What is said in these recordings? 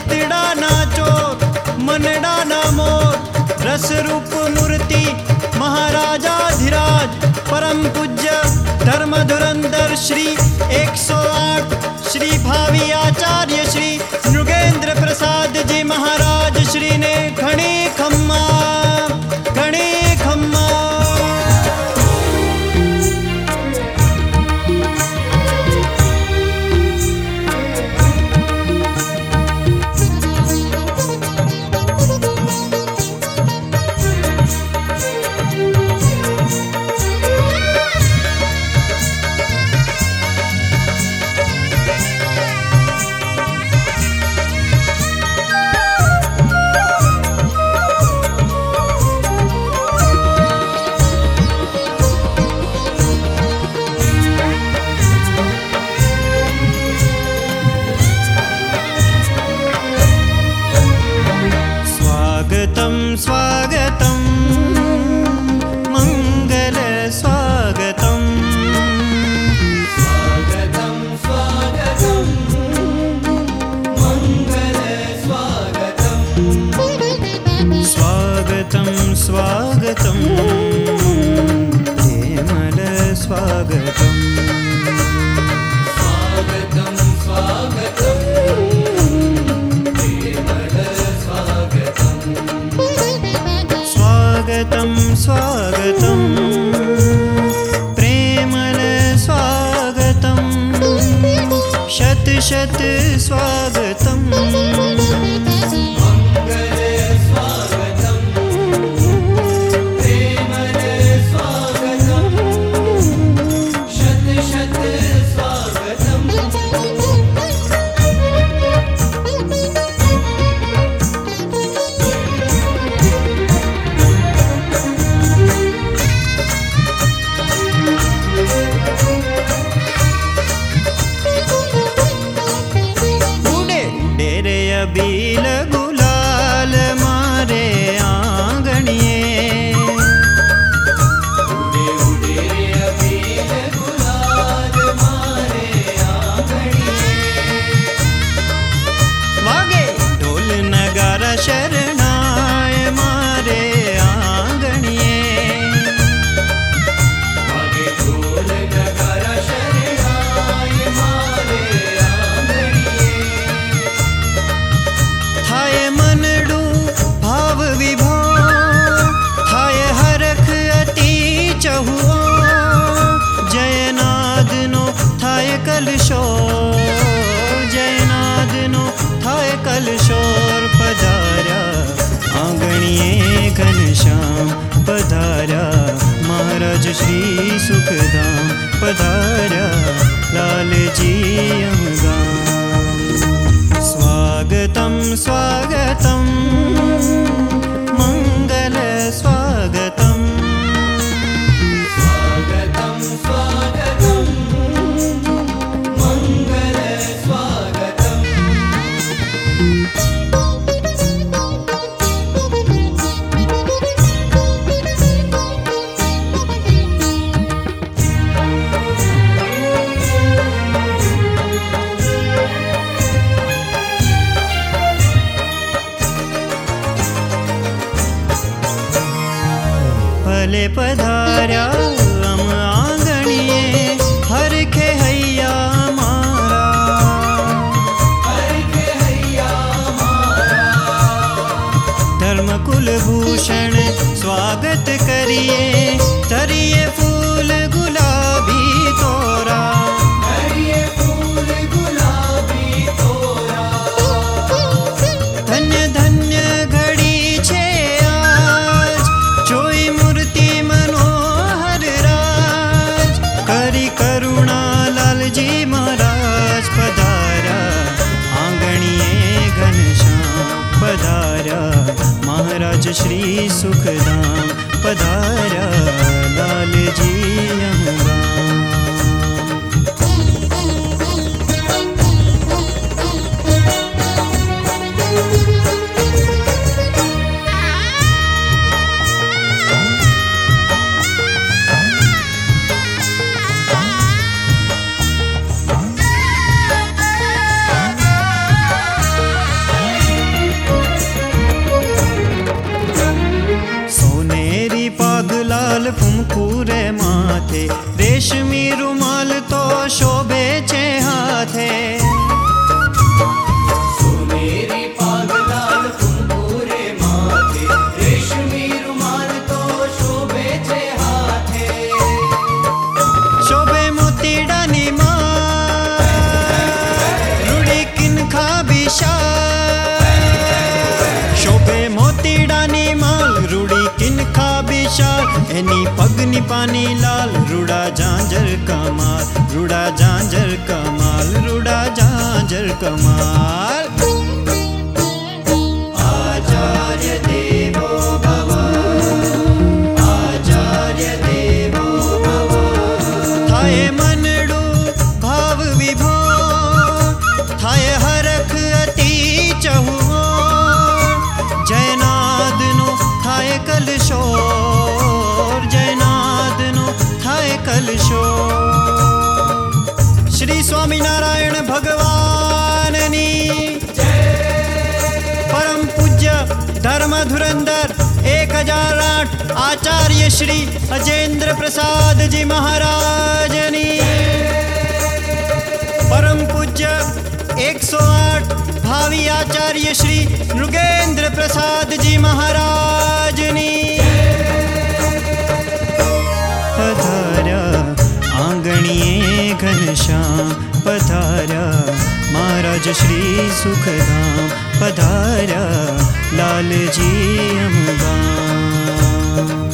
चितड़ा नाचो मनड़ा ना मोर, रस रूप मूर्ति महाराजाधिराज परम पूज्य धर्म धुरंधर श्री 108 श्री भावी आचार्य श्री नृगेंद्र प्रसाद जी महाराज श्री ने घणी खम्मा घणी खम्मा। स्वागतं मंगल स्वागतं स्वागतं स्वागतं मंगल स्वागतं स्वागतं स्वागतं प्रेमल स्वागतं स्वागतं स्वागतं स्वागतं प्रेमल स्वागतं शत शत स्वागतं मंगल स्वागतं प्रेमल स्वागतं शत शत स्वागतं। बील गुलाल मारे आंगणिए, उड़े उड़े बील गुलाल मारे आंगणिए, वागे ढोल नगारा शरणाय मारे आंगणिए, वागे ढोल नगारा शरणाय मारे आंगणिए, थाय मनडू भाव विभो थाय हरख अति चहुओ, जयनाद नो थाय कलशोर जयनाद नो थाय कलशोर पधार्या आंगणिए घनश्याम पधार्या महाराज श्री सुखधाम पधार्या लालजी अमगाम। स्वागतं स्वागतं मंगल स्वागतं स्वागतं स्वागतं मंगल स्वागतं। भले पधार्या हम आंगणिए हरखे हैया मारा, हरखे हैया मारा, धर्म कुल भूषण स्वागत करिए तरिए फूल गुलाबी तोरा, हरिये फूल गुलाबी तोरा, धन्य धन्य घड़ी छे आज जोई मूर्ति मनोहर राज, करी करुणा लालजी महाराज पधार्या आंगणिए घनश्याम पधार्या महाराज श्री सुखधाम पधार्या लालजी अमगाम। પૂરે માથે, રેશમી રૂમાલ તો શોભે છે હાથે. સુનેરી પાગલાલ કુંકુરે માથે, રેશમી રૂમાલ તો શોભે છે હાથે. શોભે મોતીડાની માળ, રૂડી કિનખા બિશાળ. શોભે મોતીડાની માલ, રૂડી કિનખા બિશાળ. એની પગની પાની લાલ, રૂડા ઝાંઝર કમાલ, રૂડા ઝાંઝર કમાલ, રૂડા ઝાંઝર કમાલ. આચાર્ય દેવો ભવ, આચાર્ય દેવો ભવ. થાય મનડું ભાવ વિભોર, થાય હરખ અતિ ચહુઓર. જયનાદનો થાય કલશોર, જયનાદનો થાય કલશોર. શ્રી સ્વામિનારાયણ ભગવાનની પરમ પૂજ્ય ધર્મ ધુરંધર 1008 આચાર્ય શ્રી અજેન્દ્ર પ્રસાદજી મહારાજની, પરમ પૂજ્ય 108 ભાવિ આચાર્ય શ્રી નૃગેન્દ્ર પ્રસાદજી મહારાજની. પધાર્યા આંગણીએ ઘનશ્યામ, પધાર્યા મહારાજ શ્રી સુખધામ, પધાર્યા લાલજી અમદામ.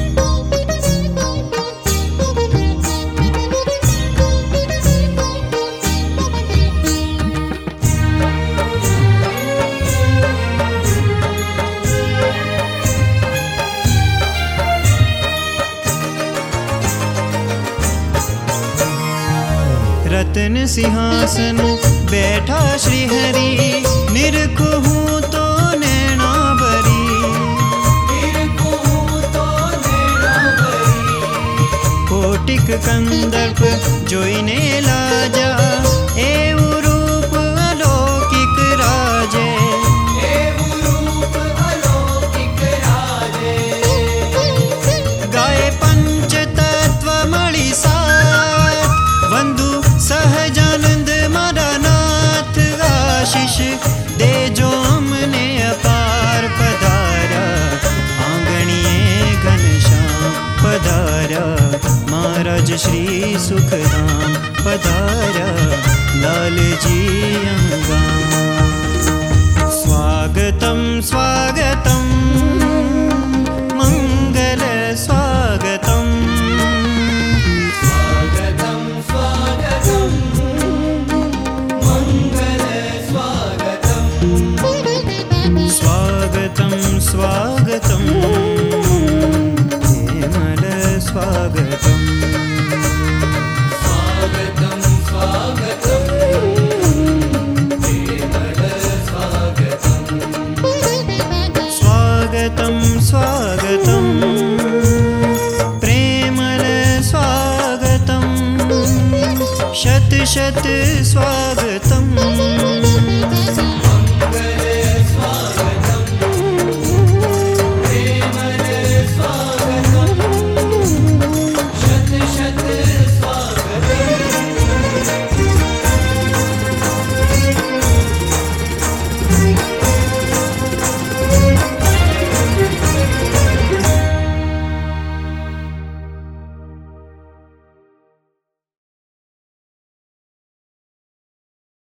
रतन सिंहासन बैठा श्री हरि, निरखो हूँ तो नैना भरी. નિરખો હું તો નૈના ભરી. કોટિક કંદર્પ જોઈને લાજા, એવું રૂપ અલૌકિક રાજે. એવું રૂપ અલૌકિક રાજે. ગાય પંચ તત્વ મળી સાથ, વંદુ સહજાનંદ મારા નાથ. આશીષ દેજો અમને અપાર, પધાર્યા આંગણીએ ઘનશ્યામ, પધાર્યા મહારાજ શ્રી સુખધામ, પધાર્યા લાલજી અંગામ. સ્વાગતમ સ્વાગતમ મંગલ સ્વાગતમ. સ્વાગતમ સ્વાગતમ મંગલ સ્વાગતમ. સ્વાગતમ સ્વાગતમ પ્રેમલ સ્વાગતમ. સ્વાગતમ સ્વાગતમ પ્રેમળ સ્વાગતમ. સ્વાગતમ સ્વાગતમ પ્રેમલ સ્વાગતમ. શત શત સ્વાગતમ.